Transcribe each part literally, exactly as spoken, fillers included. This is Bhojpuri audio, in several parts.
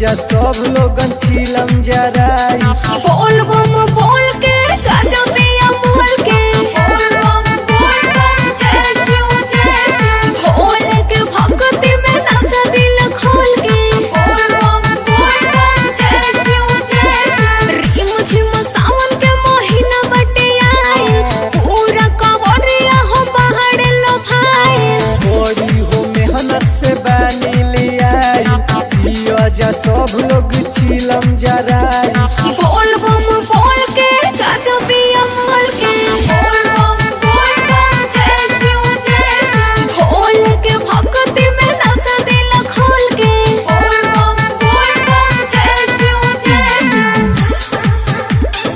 जा सब लोगन चिलम जराई। बोल बम बोल के गाजा पिया मोल के, बोल बम बोल बम जय शिव जय शिव, भोले के भक्ति में नाचा दिल खोल के, बोल बम बोल बम जय शिव जय शिव। रिम झिम सावन के महीना बटे आई, पूरा कवरिया हो पहाड़ लो भाई। बड़ी हो मेहनत से बानी ले आई, पिया जा सब लोग चिलम जराई। बोल बम बोल के गाजा पिया मोल के, बोल बम बोल बम जय शिव जय शिव, भोले के भक्ति में नाचा दिल खोल के, बोल बम बोल बम जय शिव जय शिव।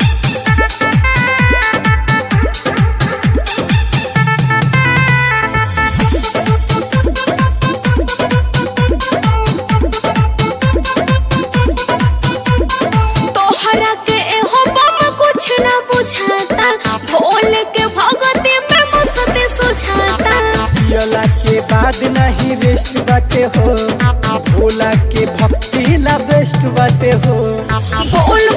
तोहरा के एहो बम कुछ न बुझाता, भोले के भक्ति में मस्ती सुझाता। पियला के बाद नहीं रेस्ट बाटे हो, भोला के भक्ति ला बेस्ट बाटे हो। बोल